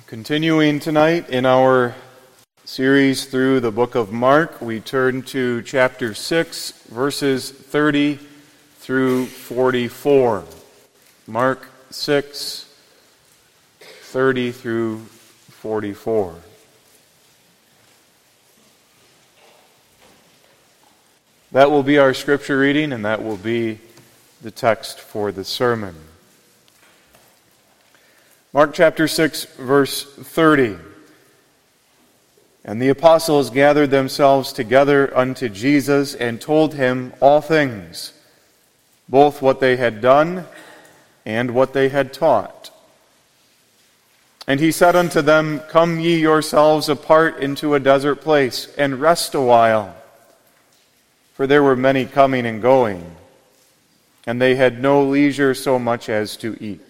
Continuing tonight in our series through the book of Mark, we turn to chapter 6, verses 30 through 44. Mark 6, 30 through 44. That will be our scripture reading, and that will be the text for the sermon. Mark chapter 6, verse 30. And the apostles gathered themselves together unto Jesus and told him all things, both what they had done and what they had taught. And he said unto them, Come ye yourselves apart into a desert place, and rest a while. For there were many coming and going, and they had no leisure so much as to eat.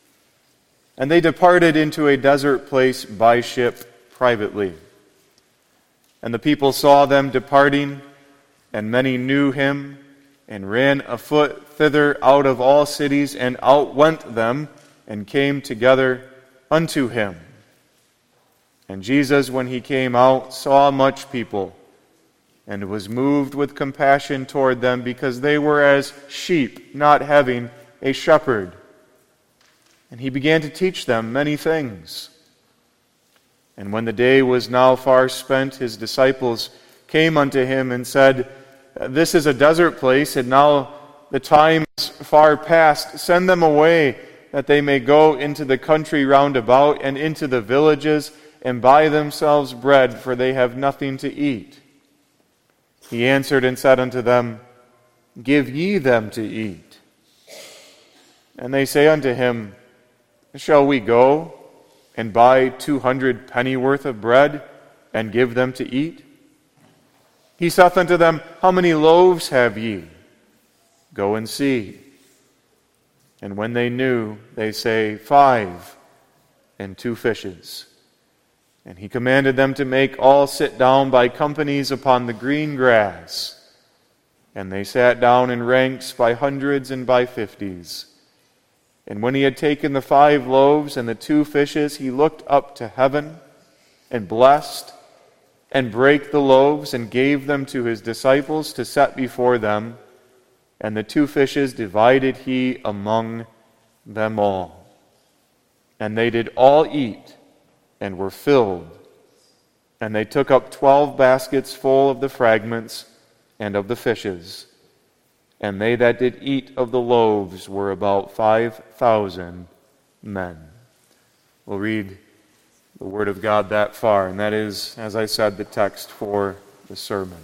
And they departed into a desert place by ship privately. And the people saw them departing, and many knew him, and ran afoot thither out of all cities, and outwent them, and came together unto him. And Jesus, when he came out, saw much people, and was moved with compassion toward them, because they were as sheep not having a shepherd. And he began to teach them many things. And when the day was now far spent, his disciples came unto him and said, This is a desert place, and now the time is far past. Send them away, that they may go into the country round about, and into the villages, and buy themselves bread, for they have nothing to eat. He answered and said unto them, Give ye them to eat. And they say unto him, Shall we go and buy 200 pennyworth of bread, and give them to eat? He saith unto them, How many loaves have ye? Go and see. And when they knew, they say, 5, and 2 fishes. And he commanded them to make all sit down by companies upon the green grass. And they sat down in ranks by hundreds and by 50s. And when he had taken the 5 loaves and the 2 fishes, he looked up to heaven, and blessed, and brake the loaves, and gave them to his disciples to set before them. And the 2 fishes divided he among them all. And they did all eat, and were filled. And they took up 12 baskets full of the fragments and of the fishes. And they that did eat of the loaves were about 5,000 men. We'll read the Word of God that far, and that is, as I said, the text for the sermon.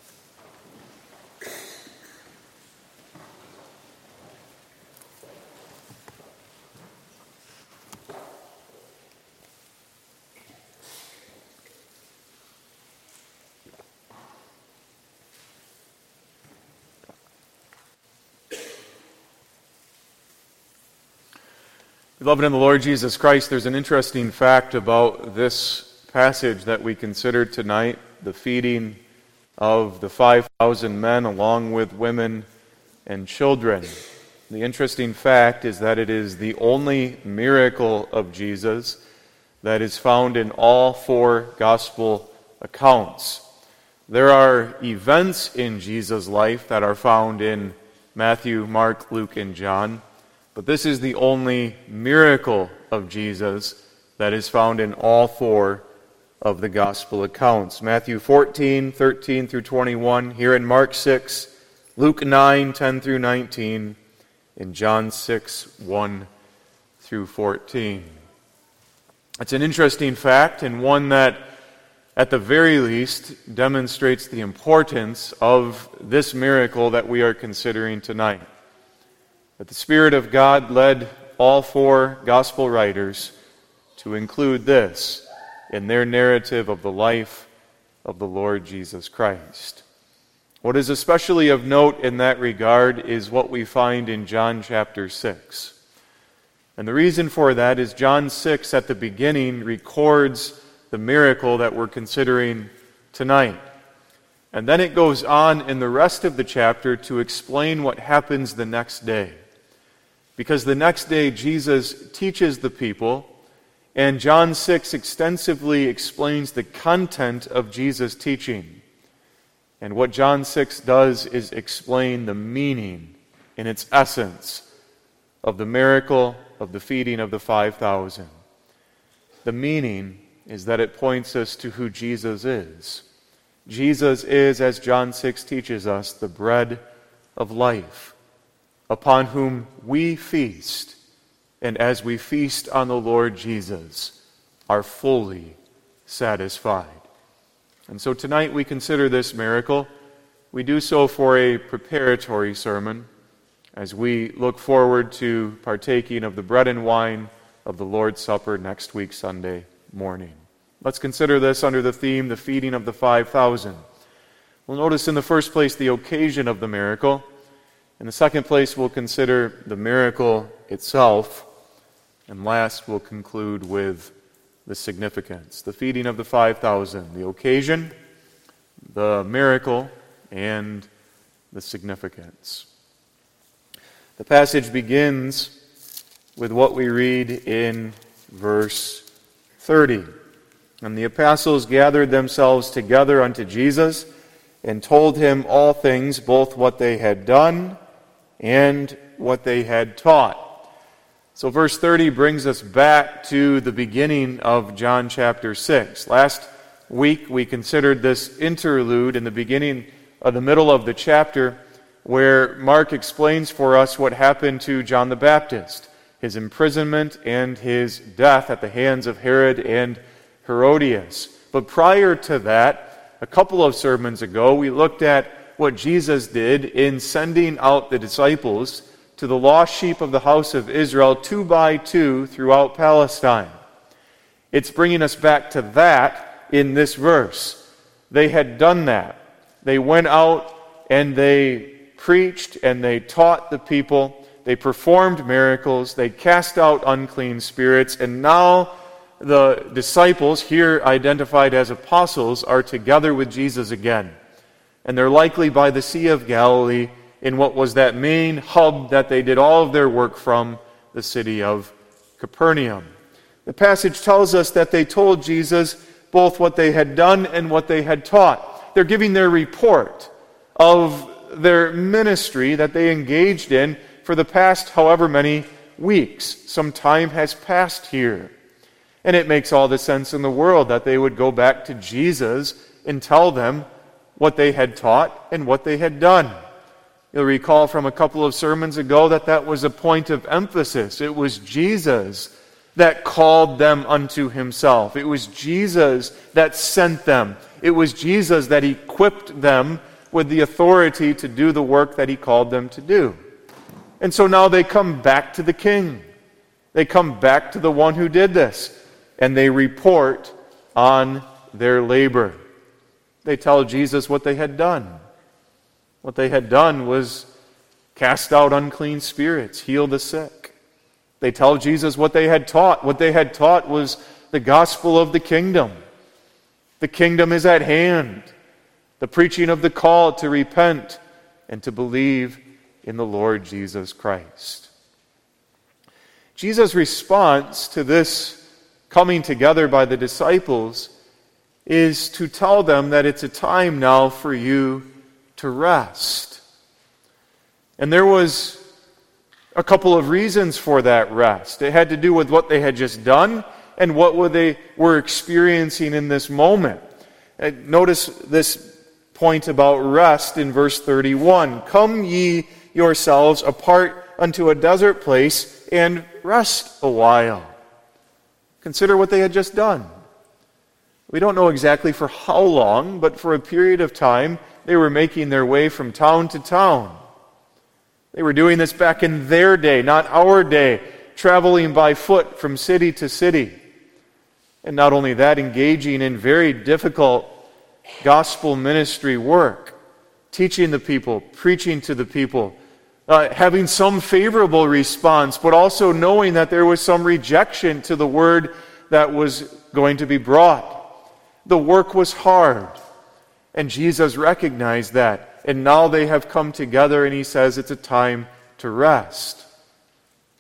Beloved in the Lord Jesus Christ, there's an interesting fact about this passage that we considered tonight, the feeding of the 5,000 men along with women and children. The interesting fact is that it is the only miracle of Jesus that is found in all 4 gospel accounts. There are events in Jesus' life that are found in Matthew, Mark, Luke, and John. But this is the only miracle of Jesus that is found in all 4 of the gospel accounts. Matthew 14, 13 through 21, here in Mark 6, Luke 9, 10 through 19, in John 6, 1 through 14. It's an interesting fact, and one that, at the very least, demonstrates the importance of this miracle that we are considering tonight. That the Spirit of God led all 4 gospel writers to include this in their narrative of the life of the Lord Jesus Christ. What is especially of note in that regard is what we find in John chapter 6. And the reason for that is John 6 at the beginning records the miracle that we're considering tonight. And then it goes on in the rest of the chapter to explain what happens the next day. Because the next day Jesus teaches the people And John 6 extensively explains the content of Jesus' teaching. And what John 6 does is explain the meaning, in its essence, of the miracle of the feeding of the 5,000. The meaning is that it points us to who Jesus is. Jesus is, as John 6 teaches us, the bread of life, upon whom we feast, and as we feast on the Lord Jesus, are fully satisfied. And so tonight we consider this miracle. We do so for a preparatory sermon, as we look forward to partaking of the bread and wine of the Lord's Supper next week, Sunday morning. Let's consider this under the theme, the feeding of the 5,000. We'll notice in the first place the occasion of the miracle. In the second place, we'll consider the miracle itself. And last, we'll conclude with the significance. The feeding of the 5,000, the occasion, the miracle, and the significance. The passage begins with what we read in verse 30. And the apostles gathered themselves together unto Jesus and told him all things, both what they had done and what they had taught. So verse 30 brings us back to the beginning of John chapter 6. Last week we considered this interlude in the beginning of the middle of the chapter where Mark explains for us what happened to John the Baptist, his imprisonment and his death at the hands of Herod and Herodias. But prior to that, a couple of sermons ago, we looked at what Jesus did in sending out the disciples to the lost sheep of the house of Israel 2 by 2 throughout Palestine. It's bringing us back to that in this verse. They had done that. They went out and they preached and they taught the people. They performed miracles. They cast out unclean spirits. And now the disciples, here identified as apostles, are together with Jesus again. And they're likely by the Sea of Galilee in what was that main hub that they did all of their work from, the city of Capernaum. The passage tells us that they told Jesus both what they had done and what they had taught. They're giving their report of their ministry that they engaged in for the past however many weeks. Some time has passed here. And it makes all the sense in the world that they would go back to Jesus and tell them what they had taught and what they had done. You'll recall from a couple of sermons ago that was a point of emphasis. It was Jesus that called them unto himself. It was Jesus that sent them. It was Jesus that equipped them with the authority to do the work that he called them to do. And so now they come back to the King. They come back to the one who did this. And they report on their labor. They tell Jesus what they had done. What they had done was cast out unclean spirits, heal the sick. They tell Jesus what they had taught. What they had taught was the gospel of the kingdom. The kingdom is at hand. The preaching of the call to repent and to believe in the Lord Jesus Christ. Jesus' response to this coming together by the disciples is to tell them that it's a time now for you to rest. And there was a couple of reasons for that rest. It had to do with what they had just done and what they were experiencing in this moment. Notice this point about rest in verse 31. Come ye yourselves apart unto a desert place and rest a while. Consider what they had just done. We don't know exactly for how long, but for a period of time, they were making their way from town to town. They were doing this back in their day, not our day, traveling by foot from city to city. And not only that, engaging in very difficult gospel ministry work, teaching the people, preaching to the people, having some favorable response, but also knowing that there was some rejection to the word that was going to be brought. The work was hard, and Jesus recognized that. And now they have come together, and he says it's a time to rest.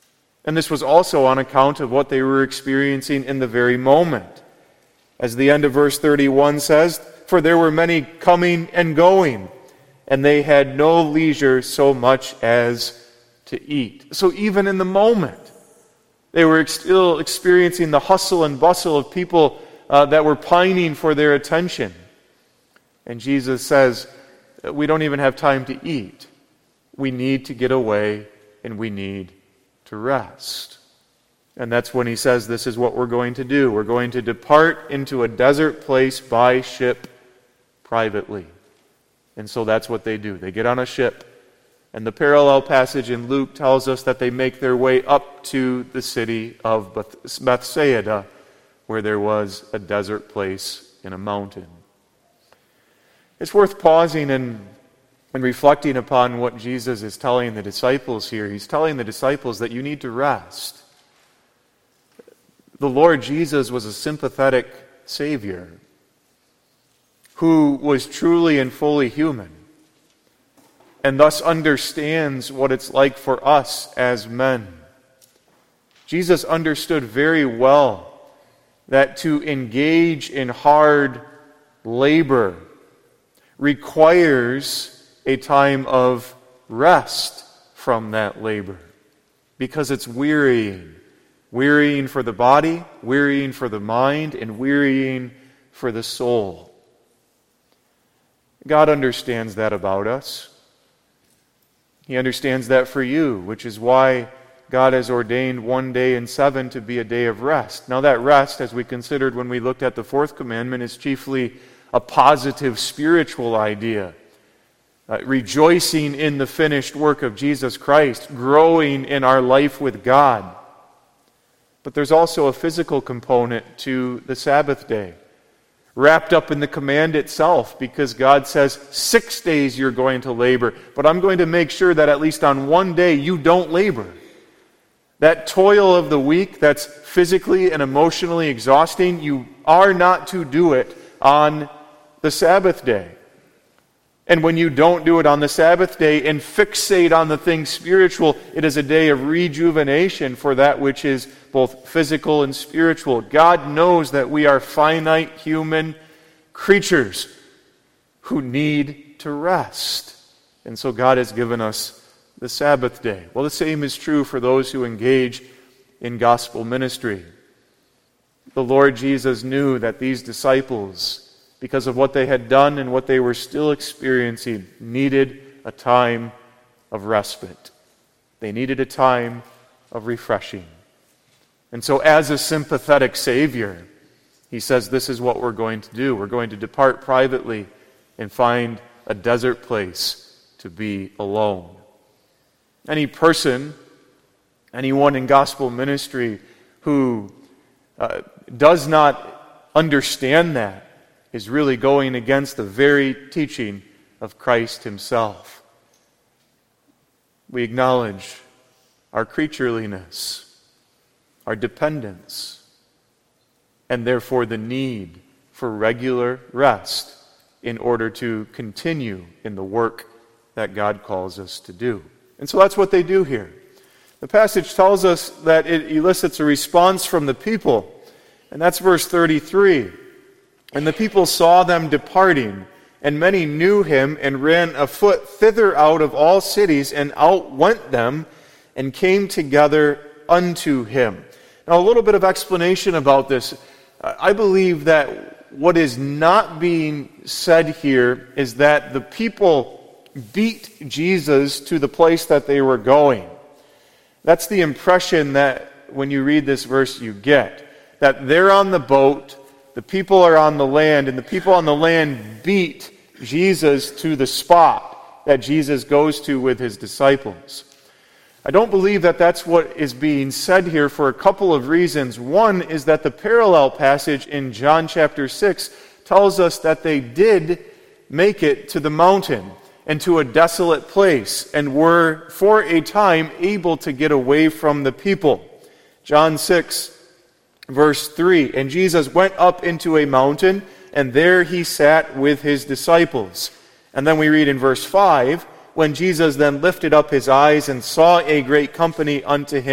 And this was also on account of what they were experiencing in the very moment. As the end of verse 31 says, "For there were many coming and going, and they had no leisure so much as to eat." So even in the moment, they were still experiencing the hustle and bustle of people that were pining for their attention. And Jesus says, we don't even have time to eat. We need to get away, and we need to rest. And that's when he says, this is what we're going to do. We're going to depart into a desert place by ship privately. And so that's what they do. They get on a ship. And the parallel passage in Luke tells us that they make their way up to the city of Bethsaida, where there was a desert place in a mountain. It's worth pausing and reflecting upon what Jesus is telling the disciples here. He's telling the disciples that you need to rest. The Lord Jesus was a sympathetic Savior who was truly and fully human, and thus understands what it's like for us as men. Jesus understood very well that to engage in hard labor requires a time of rest from that labor, because it's wearying. Wearying for the body, wearying for the mind, and wearying for the soul. God understands that about us. He understands that for you, which is why God has ordained one day in 7 to be a day of rest. Now that rest, as we considered when we looked at the fourth commandment, is chiefly a positive spiritual idea. Rejoicing in the finished work of Jesus Christ, growing in our life with God. But there's also a physical component to the Sabbath day, wrapped up in the command itself, because God says 6 days you're going to labor, but I'm going to make sure that at least on one day you don't labor. That toil of the week that's physically and emotionally exhausting, you are not to do it on the Sabbath day. And when you don't do it on the Sabbath day and fixate on the things spiritual, it is a day of rejuvenation for that which is both physical and spiritual. God knows that we are finite human creatures who need to rest. And so God has given us the Sabbath day. Well, the same is true for those who engage in gospel ministry. The Lord Jesus knew that these disciples, because of what they had done and what they were still experiencing, needed a time of respite. They needed a time of refreshing. And so as a sympathetic Savior, he says this is what we're going to do. We're going to depart privately and find a desert place to be alone. Any person, anyone in gospel ministry who does not understand that is really going against the very teaching of Christ himself. We acknowledge our creatureliness, our dependence, and therefore the need for regular rest in order to continue in the work that God calls us to do. And so that's what they do here. The passage tells us that it elicits a response from the people, and that's verse 33. And the people saw them departing, and many knew him, and ran afoot thither out of all cities, and outwent them, and came together unto him. Now, a little bit of explanation about this. I believe that what is not being said here is that the people beat Jesus to the place that they were going. That's the impression that when you read this verse you get. That they're on the boat, the people are on the land, and the people on the land beat Jesus to the spot that Jesus goes to with his disciples. I don't believe that that's what is being said here for a couple of reasons. One is that the parallel passage in John chapter 6 tells us that they did make it to the mountain and to a desolate place and were for a time able to get away from the people. John 6 Verse 3, and Jesus went up into a mountain, and there he sat with his disciples. And then we read in verse 5, when Jesus then lifted up his eyes and saw a great company unto him,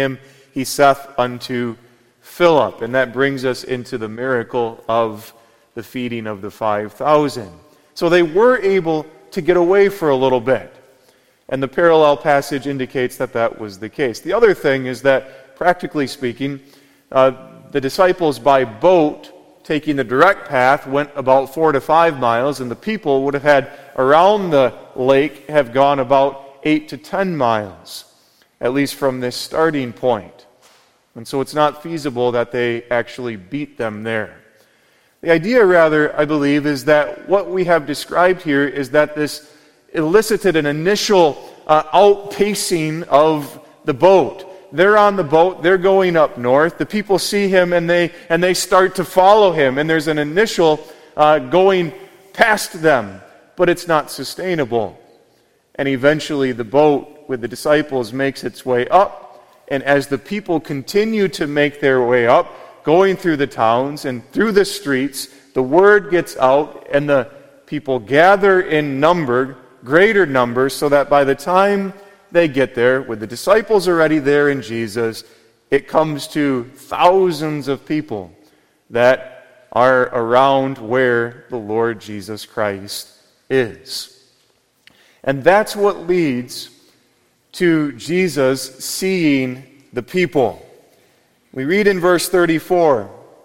he saith unto Philip. And that brings us into the miracle of the feeding of the 5,000. So they were able to get away for a little bit. And the parallel passage indicates that that was the case. The other thing is that, practically speaking, the disciples by boat, taking the direct path, went about 4 to 5 miles, and the people would have had around the lake have gone about 8 to 10 miles, at least from this starting point. And so it's not feasible that they actually beat them there. The idea, rather, I believe, is that what we have described here is that this elicited an initial outpacing of the boat. They're on the boat, they're going up north. The people see him and they start to follow him. And there's an initial going past them, but it's not sustainable. And eventually the boat with the disciples makes its way up. And as the people continue to make their way up, going through the towns and through the streets, the word gets out and the people gather in greater numbers, so that by the time they get there, with the disciples already there in Jesus, it comes to thousands of people that are around where the Lord Jesus Christ is. And that's what leads to Jesus seeing the people. We read in verse 34,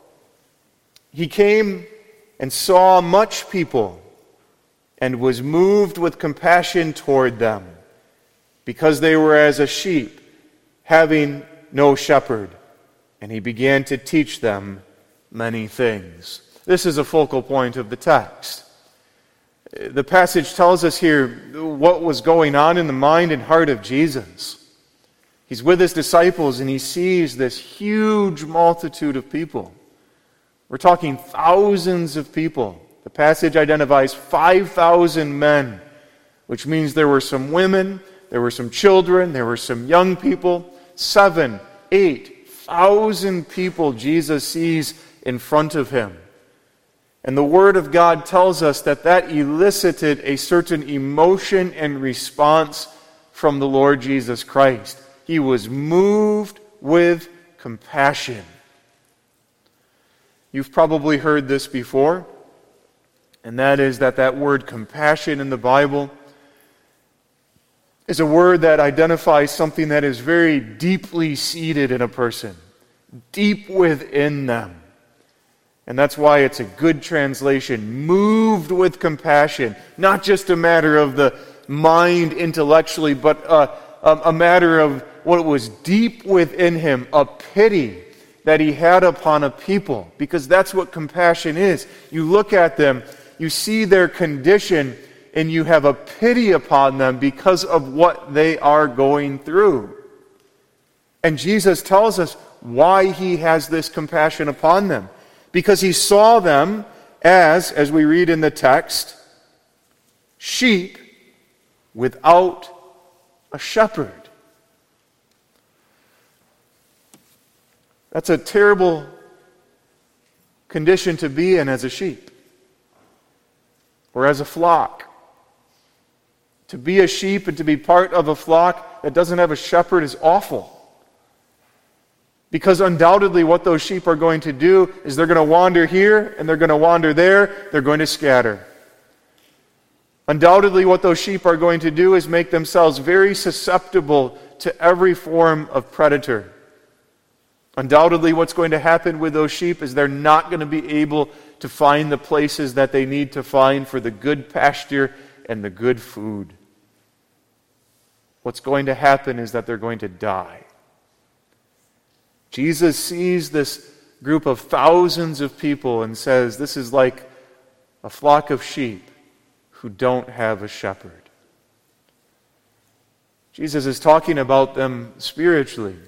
he came and saw much people and was moved with compassion toward them, because they were as a sheep having no shepherd, and he began to teach them many things. This is a focal point of the text. The passage tells us here what was going on in the mind and heart of Jesus. He's with his disciples and he sees this huge multitude of people. We're talking thousands of people. The passage identifies 5,000 men, which means there were some women, there were some children, there were some young people. 7,000, 8,000 people Jesus sees in front of him. And the Word of God tells us that that elicited a certain emotion and response from the Lord Jesus Christ. He was moved with compassion. You've probably heard this before, and that is that word compassion in the Bible is a word that identifies something that is very deeply seated in a person, deep within them. And that's why it's a good translation, moved with compassion, not just a matter of the mind intellectually, but a matter of what was deep within him, a pity that he had upon a people, because that's what compassion is. You look at them, you see their condition, and you have a pity upon them because of what they are going through. And Jesus tells us why he has this compassion upon them. Because he saw them as we read in the text, sheep without a shepherd. That's a terrible condition to be in as a sheep or as a flock. To be a sheep and to be part of a flock that doesn't have a shepherd is awful. Because undoubtedly what those sheep are going to do is they're going to wander here and they're going to wander there, they're going to scatter. Undoubtedly what those sheep are going to do is make themselves very susceptible to every form of predator. Undoubtedly what's going to happen with those sheep is they're not going to be able to find the places that they need to find for the good pasture and the good food. What's going to happen is that they're going to die. Jesus sees this group of thousands of people and says, this is like a flock of sheep who don't have a shepherd. Jesus is talking about them spiritually.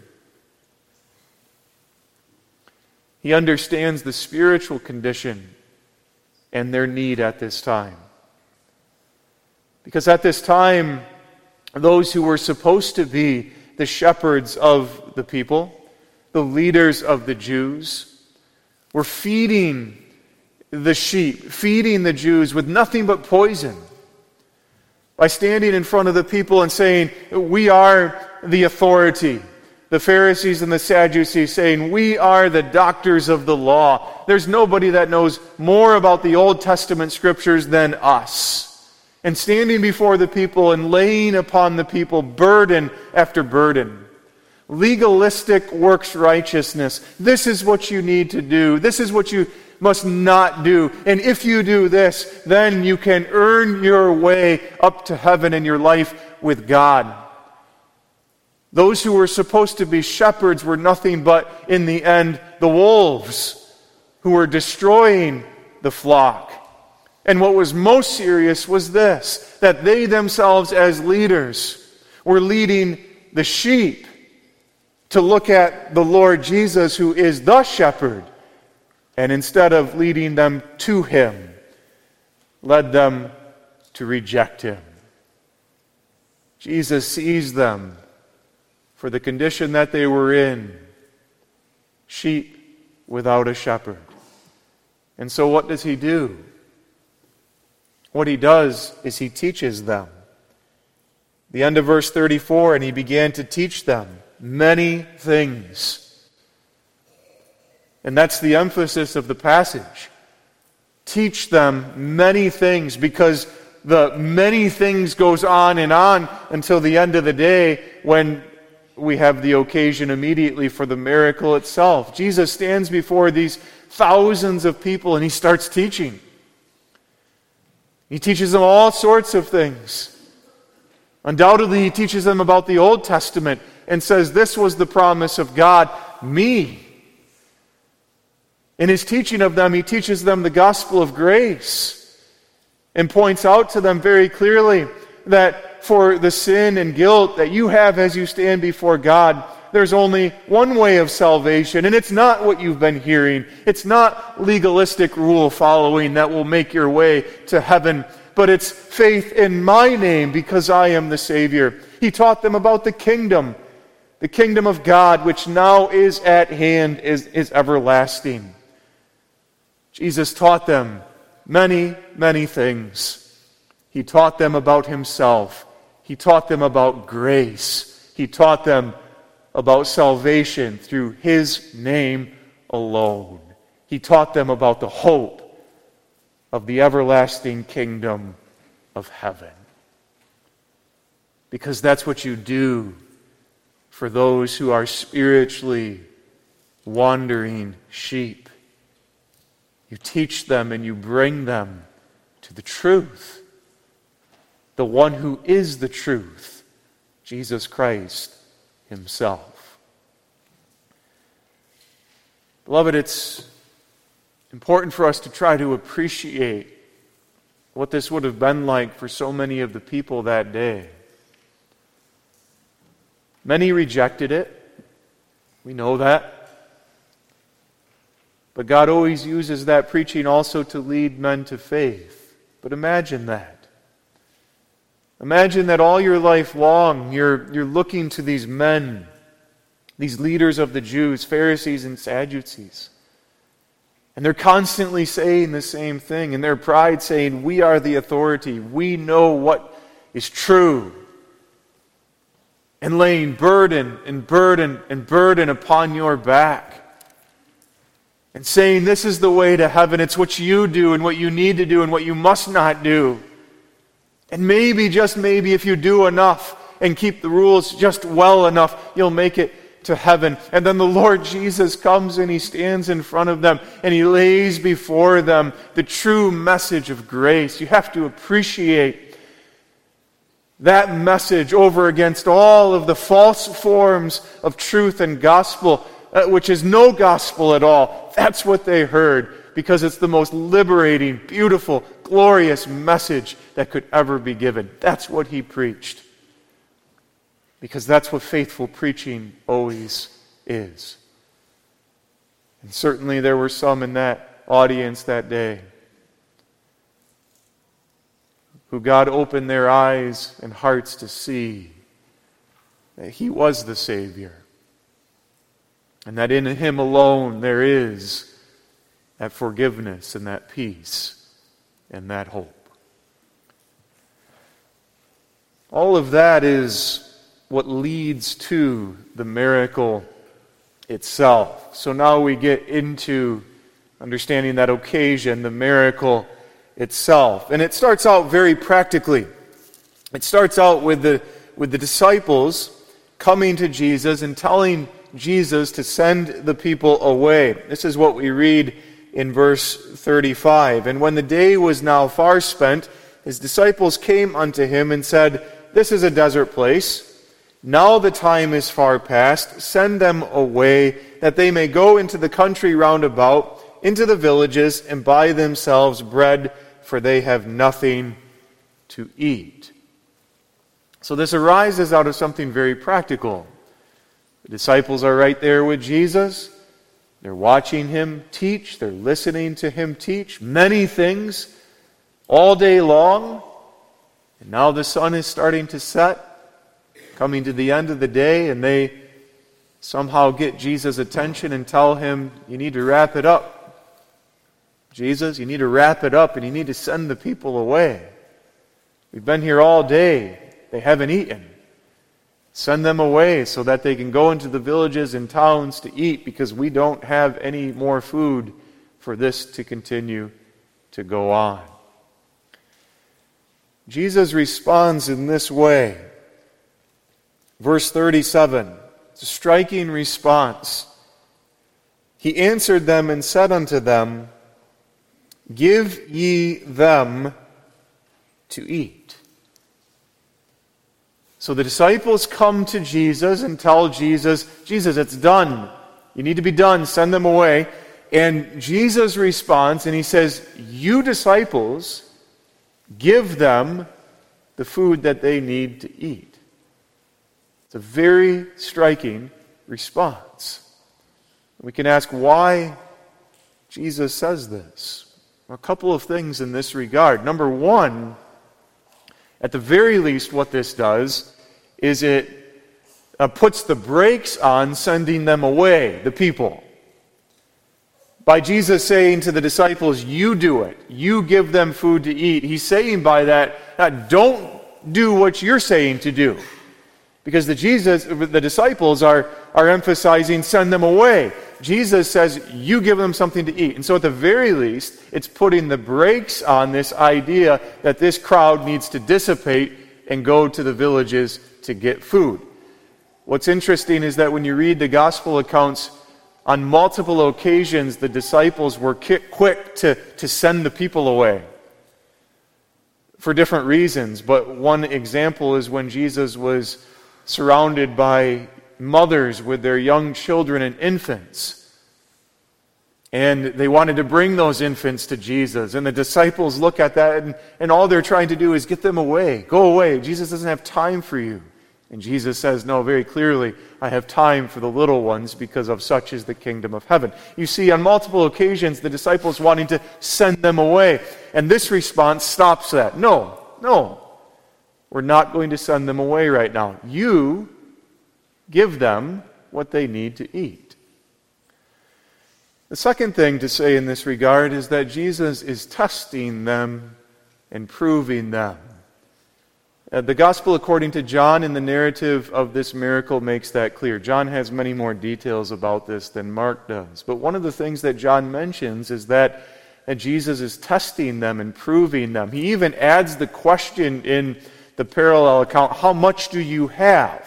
He understands the spiritual condition and their need at this time. Because at this time, those who were supposed to be the shepherds of the people, the leaders of the Jews, were feeding the sheep, feeding the Jews with nothing but poison. By standing in front of the people and saying, we are the authority. the Pharisees and the Sadducees, saying, "We are the doctors of the law. There's nobody that knows more about the Old Testament scriptures than us." And standing before the people and laying upon the people burden after burden. Legalistic works righteousness. This is what you need to do. This is what you must not do. And if you do this, then you can earn your way up to heaven in your life with God. Those who were supposed to be shepherds were nothing but, in the end, the wolves who were destroying the flock. And what was most serious was this, that they themselves as leaders were leading the sheep to look at the Lord Jesus, who is the shepherd, and instead of leading them to him, led them to reject him. Jesus sees them for the condition that they were in, sheep without a shepherd. And so what does he do? What he does is he teaches them. The end of verse 34, and he began to teach them many things. And that's the emphasis of the passage. Teach them many things, because the many things goes on until the end of the day, when we have the occasion immediately for the miracle itself. Jesus stands before these thousands of people and he starts teaching. He teaches them all sorts of things. Undoubtedly, he teaches them about the Old Testament and says, this was the promise of God, me. In his teaching of them, he teaches them the gospel of grace and points out to them very clearly that for the sin and guilt that you have as you stand before God, there's only one way of salvation, and it's not what you've been hearing. It's not legalistic rule following that will make your way to heaven, but it's faith in my name because I am the Savior. He taught them about the kingdom of God, which now is at hand, is everlasting. Jesus taught them many, many things. He taught them about himself. He taught them about grace. He taught them about salvation through his name alone. He taught them about the hope of the everlasting kingdom of heaven. Because that's what you do for those who are spiritually wandering sheep. You teach them and you bring them to the truth. The one who is the truth, Jesus Christ himself. Beloved, it's important for us to try to appreciate what this would have been like for so many of the people that day. Many rejected it. We know that. But God always uses that preaching also to lead men to faith. But imagine that. Imagine that all your life long you're looking to these men, these leaders of the Jews, Pharisees and Sadducees. And they're constantly saying the same thing, in their pride saying, we are the authority, we know what is true. And laying burden and burden and burden upon your back. And saying, this is the way to heaven, it's what you do and what you need to do and what you must not do. And maybe, just maybe, if you do enough and keep the rules just well enough, you'll make it to heaven. And then the Lord Jesus comes and he stands in front of them and he lays before them the true message of grace. You have to appreciate that message over against all of the false forms of truth and gospel, which is no gospel at all. That's what they heard, because it's the most liberating, beautiful, glorious message that could ever be given. That's what he preached. Because that's what faithful preaching always is. And certainly there were some in that audience that day who God opened their eyes and hearts to see that he was the Savior. And that in him alone there is that forgiveness and that peace and that hope. All of that is what leads to the miracle itself. So now we get into understanding that occasion, the miracle itself. And it starts out very practically. It starts out with the disciples coming to Jesus and telling Jesus to send the people away. This is what we read in verse 35. And when the day was now far spent, his disciples came unto him and said, This is a desert place. Now the time is far past. Send them away, that they may go into the country round about, into the villages, and buy themselves bread, for they have nothing to eat. So this arises out of something very practical. The disciples are right there with Jesus. They're watching him teach. They're listening to him teach many things all day long. And now the sun is starting to set, coming to the end of the day, and they somehow get Jesus' attention and tell him, you need to wrap it up. Jesus, you need to wrap it up and you need to send the people away. We've been here all day. They haven't eaten. Send them away so that they can go into the villages and towns to eat, because we don't have any more food for this to continue to go on. Jesus responds in this way. Verse 37, it's a striking response. He answered them and said unto them, Give ye them to eat. So the disciples come to Jesus and tell Jesus, Jesus, it's done. You need to be done. Send them away. And Jesus responds and he says, You disciples, give them the food that they need to eat. It's a very striking response. We can ask why Jesus says this. A couple of things in this regard. Number one, at the very least what this does is it puts the brakes on sending them away, the people. By Jesus saying to the disciples, you do it. You give them food to eat. He's saying by that, don't do what you're saying to do. Because the disciples are emphasizing, send them away. Jesus says, you give them something to eat. And so at the very least, it's putting the brakes on this idea that this crowd needs to dissipate and go to the villages to get food. What's interesting is that when you read the gospel accounts, on multiple occasions, the disciples were quick to send the people away for different reasons. But one example is when Jesus was surrounded by mothers with their young children and infants. And they wanted to bring those infants to Jesus. And the disciples look at that and all they're trying to do is get them away. Go away. Jesus doesn't have time for you. And Jesus says, no, very clearly, I have time for the little ones because of such is the kingdom of heaven. You see, on multiple occasions, the disciples wanting to send them away. And this response stops that. No, we're not going to send them away right now. You give them what they need to eat. The second thing to say in this regard is that Jesus is testing them and proving them. The Gospel according to John in the narrative of this miracle makes that clear. John has many more details about this than Mark does. But one of the things that John mentions is that Jesus is testing them and proving them. He even adds the question in the parallel account, how much do you have?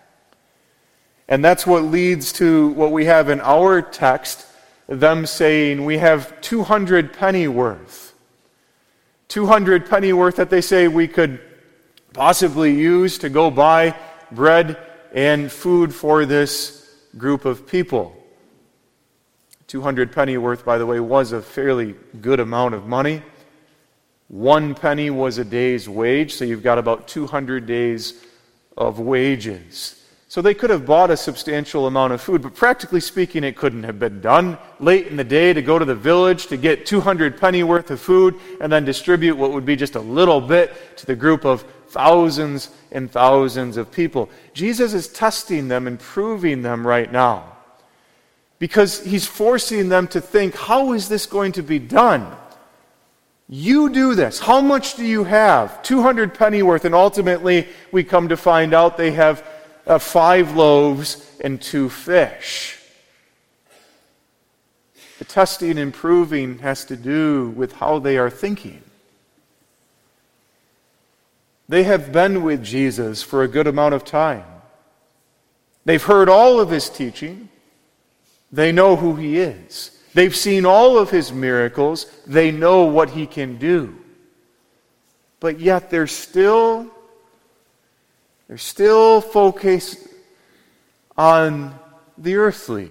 And that's what leads to what we have in our text, them saying, we have 200 pennyworth. 200 pennyworth that they say we could possibly use to go buy bread and food for this group of people. 200 pennyworth, by the way, was a fairly good amount of money. 1 penny was a day's wage, so you've got about 200 days of wages. So they could have bought a substantial amount of food, but practically speaking, it couldn't have been done. Late in the day to go to the village to get 200 penny worth of food and then distribute what would be just a little bit to the group of thousands and thousands of people. Jesus is testing them and proving them right now because he's forcing them to think, how is this going to be done? You do this. How much do you have? 200 penny worth, and ultimately we come to find out they have 5 loaves and 2 fish. The testing and proving has to do with how they are thinking. They have been with Jesus for a good amount of time. They've heard all of his teaching. They know who he is. They've seen all of his miracles. They know what he can do. But yet they're still focused on the earthly.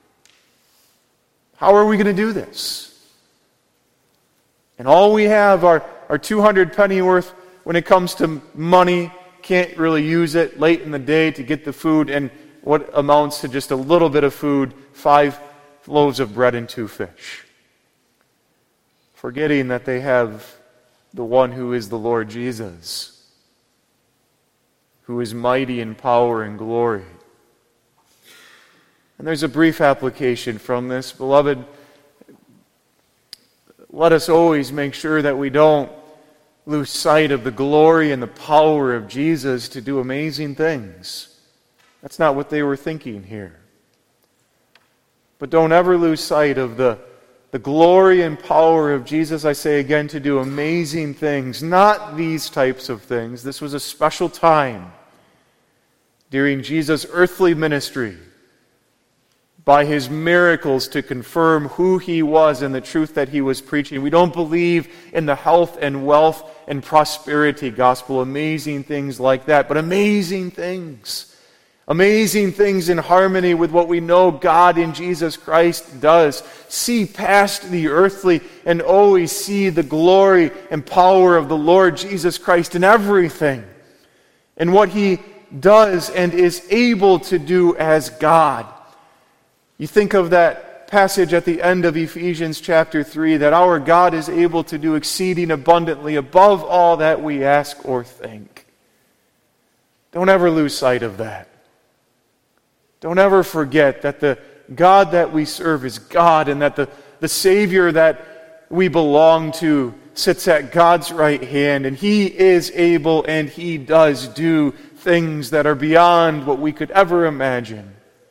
How are we going to do this? And all we have are 200 pennyworth when it comes to money. Can't really use it late in the day to get the food, and what amounts to just a little bit of food, 5 loaves of bread and 2 fish. Forgetting that they have the one who is the Lord Jesus, who is mighty in power and glory. And there's a brief application from this. Beloved, let us always make sure that we don't lose sight of the glory and the power of Jesus to do amazing things. That's not what they were thinking here. But don't ever lose sight of the glory and power of Jesus, I say again, to do amazing things. Not these types of things. This was a special time during Jesus' earthly ministry, by his miracles to confirm who he was and the truth that he was preaching. We don't believe in the health and wealth and prosperity gospel, amazing things like that, but amazing things. Amazing things in harmony with what we know God in Jesus Christ does. See past the earthly and always see the glory and power of the Lord Jesus Christ in everything, and what he does and is able to do as God. You think of that passage at the end of Ephesians chapter 3, that our God is able to do exceeding abundantly above all that we ask or think. Don't ever lose sight of that. Don't ever forget that the God that we serve is God, and that the Savior that we belong to sits at God's right hand, and he is able and he does do things that are beyond what we could ever imagine.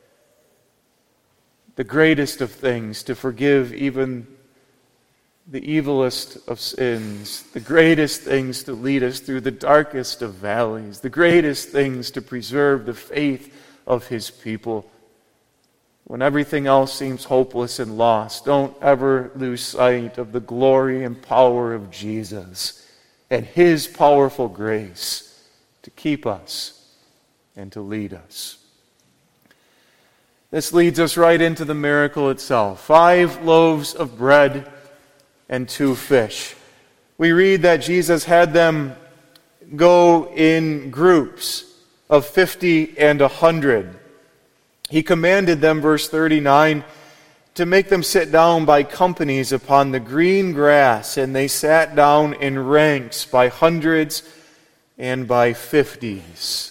The greatest of things, to forgive even the evilest of sins. The greatest things to lead us through the darkest of valleys. The greatest things to preserve the faith of his people. When everything else seems hopeless and lost, don't ever lose sight of the glory and power of Jesus and his powerful grace to keep us and to lead us. This leads us right into the miracle itself. 5 loaves of bread and 2 fish. We read that Jesus had them go in groups of 50 and 100. He commanded them, verse 39, to make them sit down by companies upon the green grass, and they sat down in ranks by hundreds and by 50s.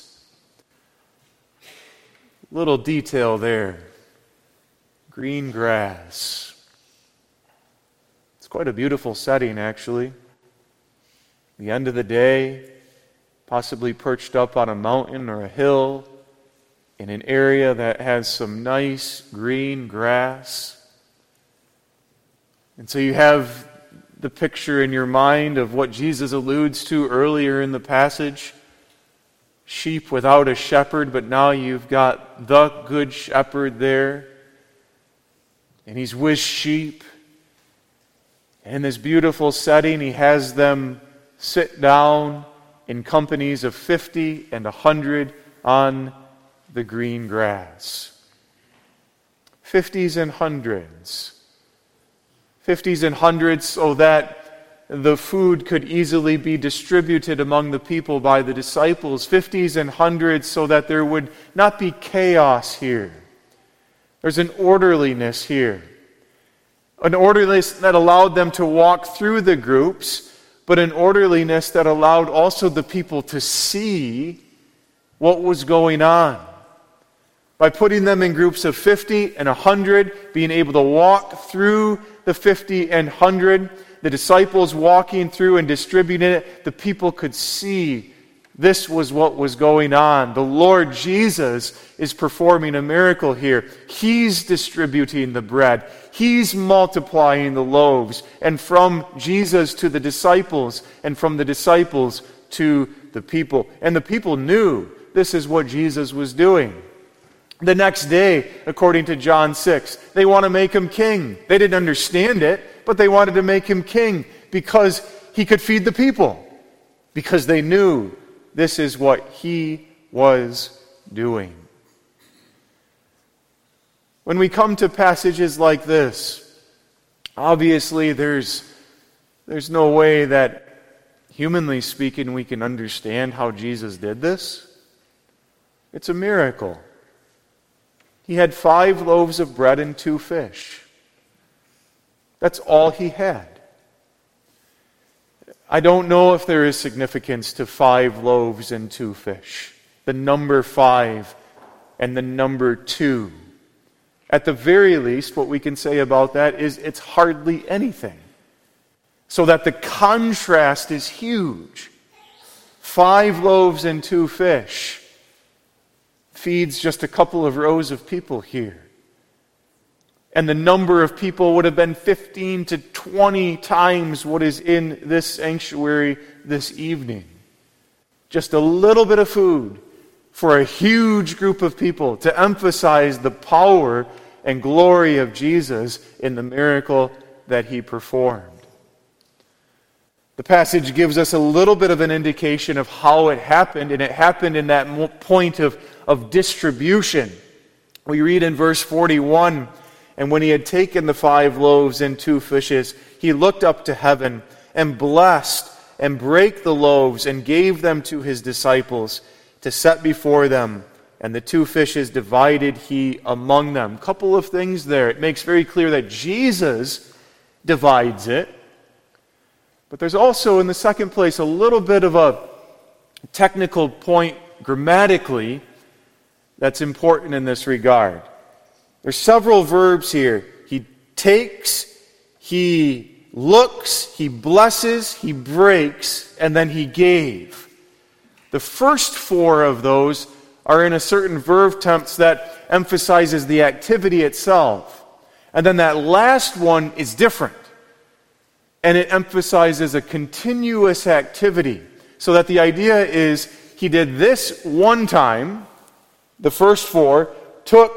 Little detail there. Green grass. It's quite a beautiful setting, actually. The end of the day, possibly perched up on a mountain or a hill in an area that has some nice green grass. And so you have the picture in your mind of what Jesus alludes to earlier in the passage. Sheep without a shepherd, but now you've got the good shepherd there. And he's with sheep. And in this beautiful setting, he has them sit down in companies of 50 and 100 on the green grass. 50s and hundreds. 50s and hundreds so that the food could easily be distributed among the people by the disciples. 50s and hundreds so that there would not be chaos here. There's an orderliness here. An orderliness that allowed them to walk through the groups, but an orderliness that allowed also the people to see what was going on. By putting them in groups of 50 and 100, being able to walk through the 50 and 100, the disciples walking through and distributing it, the people could see This was what was going on. The Lord Jesus is performing a miracle here. He's distributing the bread. He's multiplying the loaves. And from Jesus to the disciples, and from the disciples to the people. And the people knew this is what Jesus was doing. The next day, according to John 6, they want to make him king. They didn't understand it, but they wanted to make him king because he could feed the people. Because they knew this is what he was doing. When we come to passages like this, obviously there's no way that, humanly speaking, we can understand how Jesus did this. It's a miracle. He had 5 loaves of bread and 2 fish. That's all he had. I don't know if there is significance to 5 loaves and 2 fish. The number 5 and the number 2. At the very least, what we can say about that is it's hardly anything. So that the contrast is huge. 5 loaves and 2 fish feeds just a couple of rows of people here. And the number of people would have been 15 to 20 times what is in this sanctuary this evening. Just a little bit of food for a huge group of people to emphasize the power and glory of Jesus in the miracle that he performed. The passage gives us a little bit of an indication of how it happened, and it happened in that point of distribution. We read in verse 41, "And when he had taken the 5 loaves and 2 fishes, he looked up to heaven and blessed and brake the loaves and gave them to his disciples to set before them. And the 2 fishes divided he among them." A couple of things there. It makes very clear that Jesus divides it. But there's also, in the second place, a little bit of a technical point grammatically that's important in this regard. There's several verbs here. He takes, he looks, he blesses, he breaks, and then he gave. The first 4 of those are in a certain verb tense that emphasizes the activity itself. And then that last one is different. And it emphasizes a continuous activity. So that the idea is he did this one time, the first 4, took,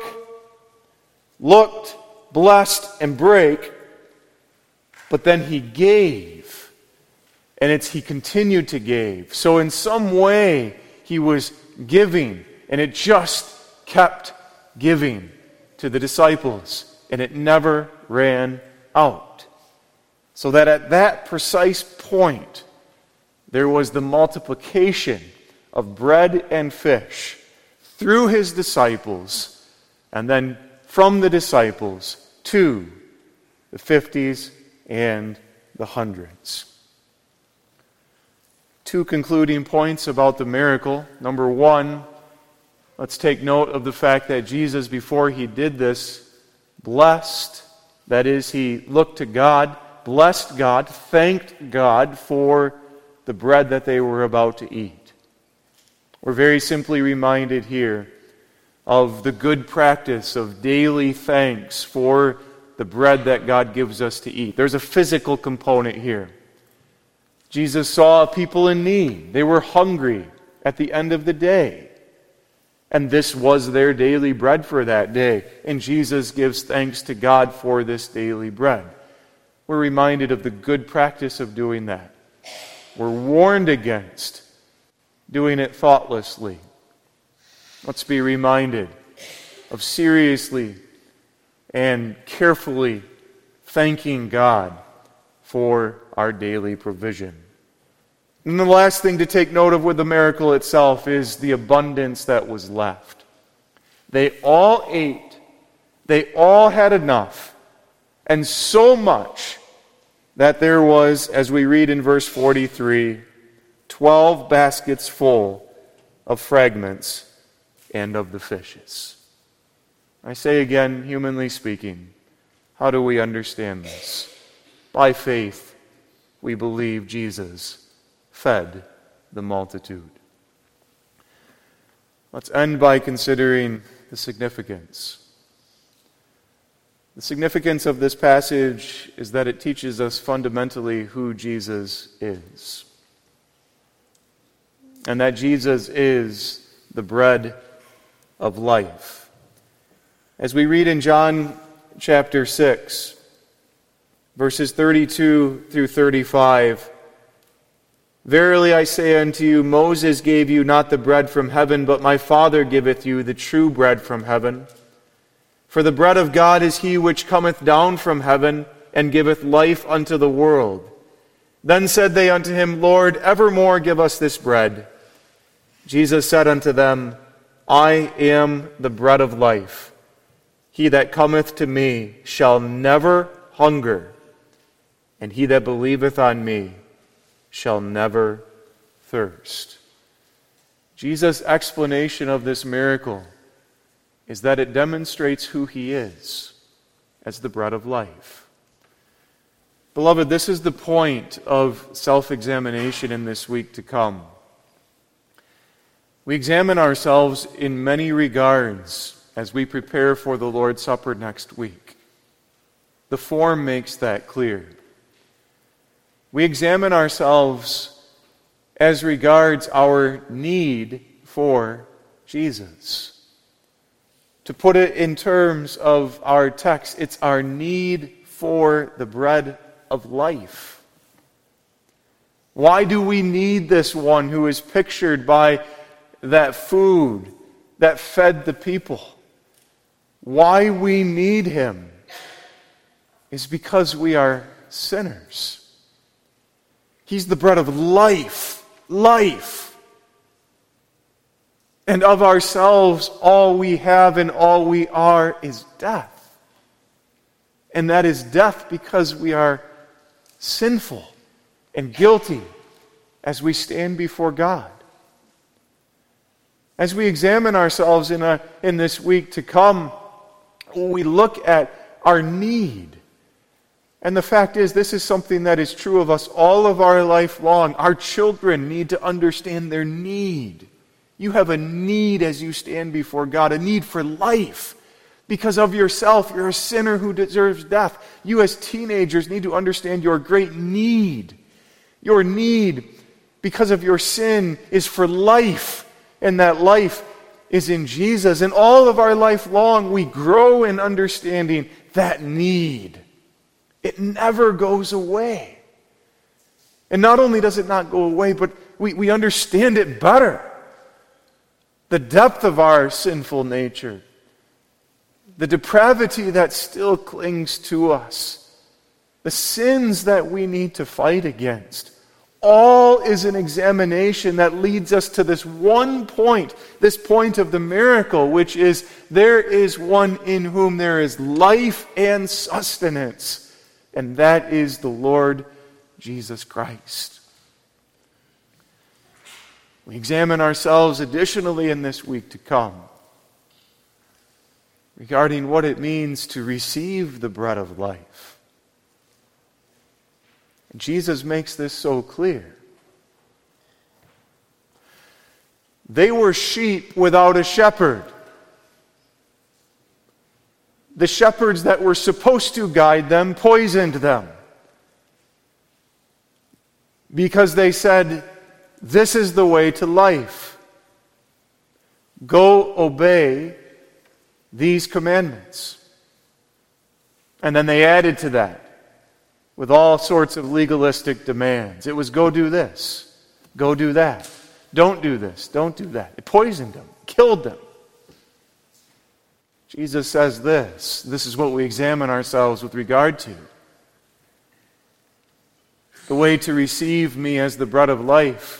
looked, blessed, and brake, but then he gave. And he continued to give. So in some way, he was giving, and it just kept giving to the disciples, and it never ran out. So that at that precise point, there was the multiplication of bread and fish through his disciples, and then from the disciples to the 50s and the 100s. 2 concluding points about the miracle. Number 1, let's take note of the fact that Jesus, before he did this, blessed, that is, he looked to God, blessed God, thanked God for the bread that they were about to eat. We're very simply reminded here of the good practice of daily thanks for the bread that God gives us to eat. There's a physical component here. Jesus saw people in need. They were hungry at the end of the day. And this was their daily bread for that day. And Jesus gives thanks to God for this daily bread. We're reminded of the good practice of doing that. We're warned against doing it thoughtlessly. Let's be reminded of seriously and carefully thanking God for our daily provision. And the last thing to take note of with the miracle itself is the abundance that was left. They all ate. They all had enough. And so much that there was, as we read in verse 43, 12 baskets full of fragments and of the fishes. I say again, humanly speaking, how do we understand this? By faith, we believe Jesus fed the multitude. Let's end by considering the significance. The significance of this passage is that it teaches us fundamentally who Jesus is. And that Jesus is the bread of life. As we read in John chapter 6, verses 32 through 35, "Verily I say unto you, Moses gave you not the bread from heaven, but my Father giveth you the true bread from heaven. For the bread of God is he which cometh down from heaven, and giveth life unto the world. Then said they unto him, Lord, evermore give us this bread. Jesus said unto them, I am the bread of life. He that cometh to me shall never hunger, and he that believeth on me shall never thirst." Jesus' explanation of this miracle is that it demonstrates who he is as the bread of life. Beloved, this is the point of self-examination in this week to come. We examine ourselves in many regards as we prepare for the Lord's Supper next week. The form makes that clear. We examine ourselves as regards our need for Jesus. To put it in terms of our text, it's our need for the bread of life. Why do we need this one who is pictured by that food that fed the people? Why we need him is because we are sinners. He's the bread of life. And of ourselves, all we have and all we are is death. And that is death because we are sinful and guilty as we stand before God. As we examine ourselves in this week to come, we look at our need. And the fact is, this is something that is true of us all of our life long. Our children need to understand their need. You have a need as you stand before God, a need for life. Because of yourself, you're a sinner who deserves death. You as teenagers need to understand your great need. Your need, because of your sin, is for life. And that life is in Jesus. And all of our life long, we grow in understanding that need. It never goes away. And not only does it not go away, but we understand it better. The depth of our sinful nature, the depravity that still clings to us, the sins that we need to fight against, all is an examination that leads us to this one point, this point of the miracle, which is there is one in whom there is life and sustenance, and that is the Lord Jesus Christ. We examine ourselves additionally in this week to come regarding what it means to receive the bread of life. And Jesus makes this so clear. They were sheep without a shepherd. The shepherds that were supposed to guide them poisoned them because they said, "This is the way to life. Go obey these commandments." And then they added to that with all sorts of legalistic demands. It was go do this, go do that, don't do this, don't do that. It poisoned them, killed them. Jesus says this is what we examine ourselves with regard to. The way to receive me as the bread of life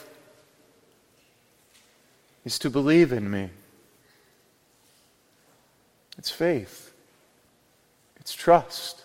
is to believe in me. It's faith. It's trust.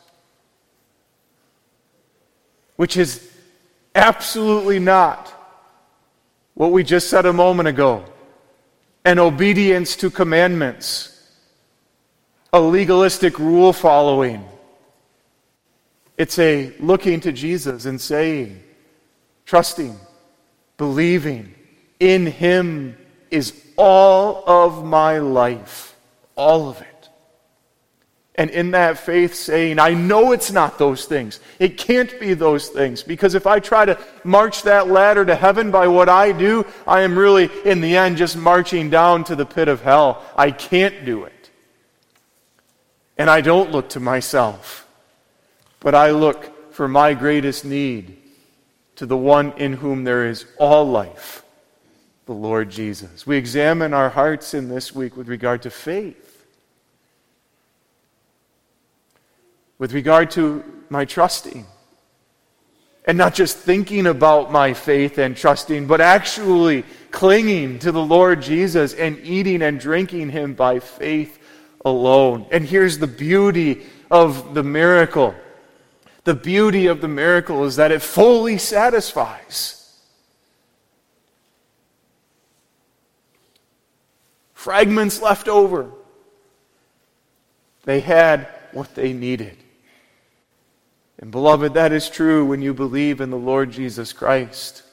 Which is absolutely not what we just said a moment ago. An obedience to commandments. A legalistic rule following. It's a looking to Jesus and saying, trusting, believing in Him is all of my life. All of it. And in that faith saying, I know it's not those things. It can't be those things. Because if I try to march that ladder to heaven by what I do, I am really, in the end, just marching down to the pit of hell. I can't do it. And I don't look to myself. But I look for my greatest need to the one in whom there is all life, the Lord Jesus. We examine our hearts in this week with regard to faith. With regard to my trusting. And not just thinking about my faith and trusting, but actually clinging to the Lord Jesus and eating and drinking Him by faith alone. And here's the beauty of the miracle. The beauty of the miracle is that it fully satisfies. Fragments left over. They had what they needed. And beloved, that is true when you believe in the Lord Jesus Christ.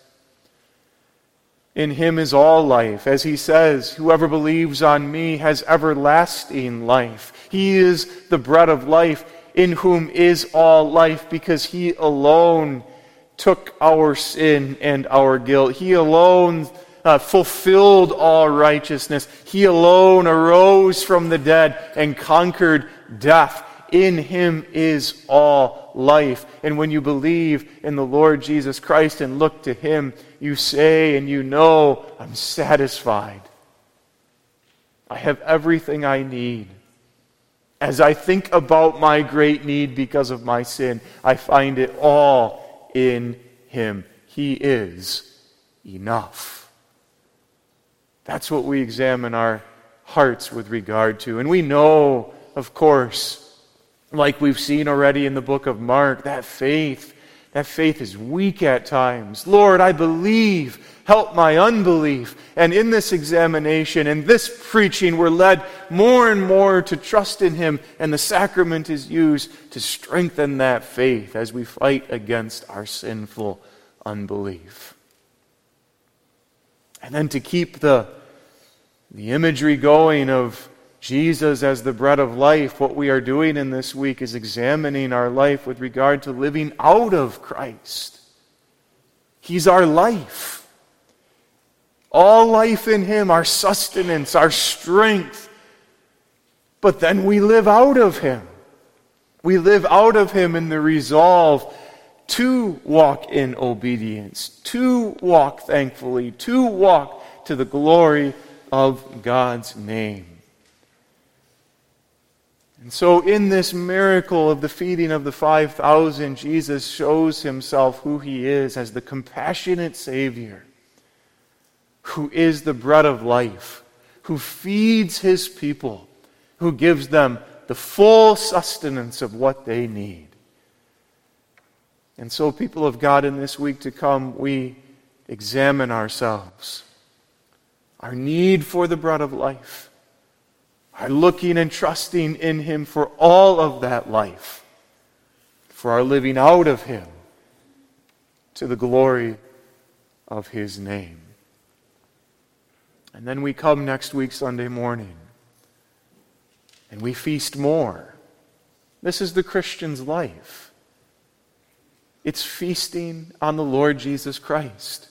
In Him is all life. As He says, whoever believes on me has everlasting life. He is the bread of life, in whom is all life, because He alone took our sin and our guilt. He alone fulfilled all righteousness. He alone arose from the dead and conquered death. In Him is all life. And when you believe in the Lord Jesus Christ and look to Him, you say and you know, I'm satisfied. I have everything I need. As I think about my great need because of my sin, I find it all in Him. He is enough. That's what we examine our hearts with regard to. And we know, of course, like we've seen already in the book of Mark, that faith is weak at times. Lord, I believe. Help my unbelief. And in this examination, in this preaching, we're led more and more to trust in Him, and the sacrament is used to strengthen that faith as we fight against our sinful unbelief. And then to keep the imagery going of Jesus as the bread of life, what we are doing in this week is examining our life with regard to living out of Christ. He's our life. All life in Him, our sustenance, our strength. But then we live out of Him. We live out of Him in the resolve to walk in obedience, to walk thankfully, to walk to the glory of God's name. And so in this miracle of the feeding of the 5,000, Jesus shows Himself who He is as the compassionate Savior, who is the bread of life, who feeds His people, who gives them the full sustenance of what they need. And so, people of God, in this week to come, we examine ourselves, our need for the bread of life, are looking and trusting in Him for all of that life, for our living out of Him to the glory of His name. And then we come next week, Sunday morning, and we feast more. This is the Christian's life. It's feasting on the Lord Jesus Christ.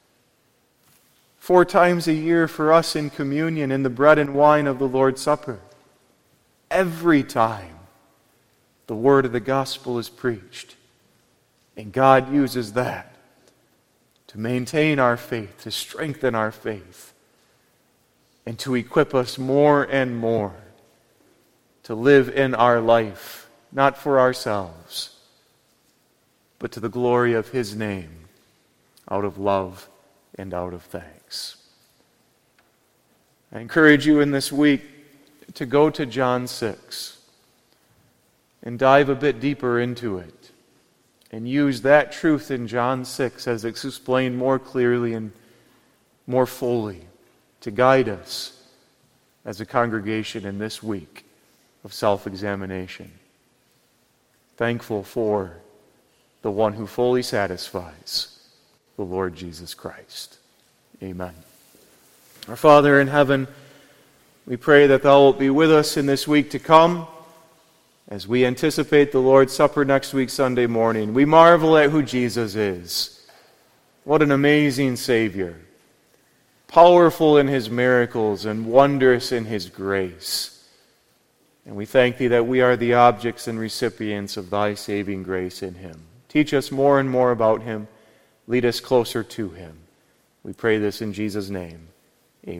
4 times a year for us in communion, in the bread and wine of the Lord's Supper. Every time the word of the gospel is preached. And God uses that to maintain our faith, to strengthen our faith, and to equip us more and more to live in our life, not for ourselves, but to the glory of His name, out of love and out of thanks. I encourage you in this week to go to John 6 and dive a bit deeper into it and use that truth in John 6 as it's explained more clearly and more fully to guide us as a congregation in this week of self-examination. Thankful for the one who fully satisfies, the Lord Jesus Christ. Amen. Our Father in heaven, we pray that Thou wilt be with us in this week to come as we anticipate the Lord's Supper next week, Sunday morning. We marvel at who Jesus is. What an amazing Savior. Powerful in His miracles and wondrous in His grace. And we thank Thee that we are the objects and recipients of Thy saving grace in Him. Teach us more and more about Him. Lead us closer to Him. We pray this in Jesus' name.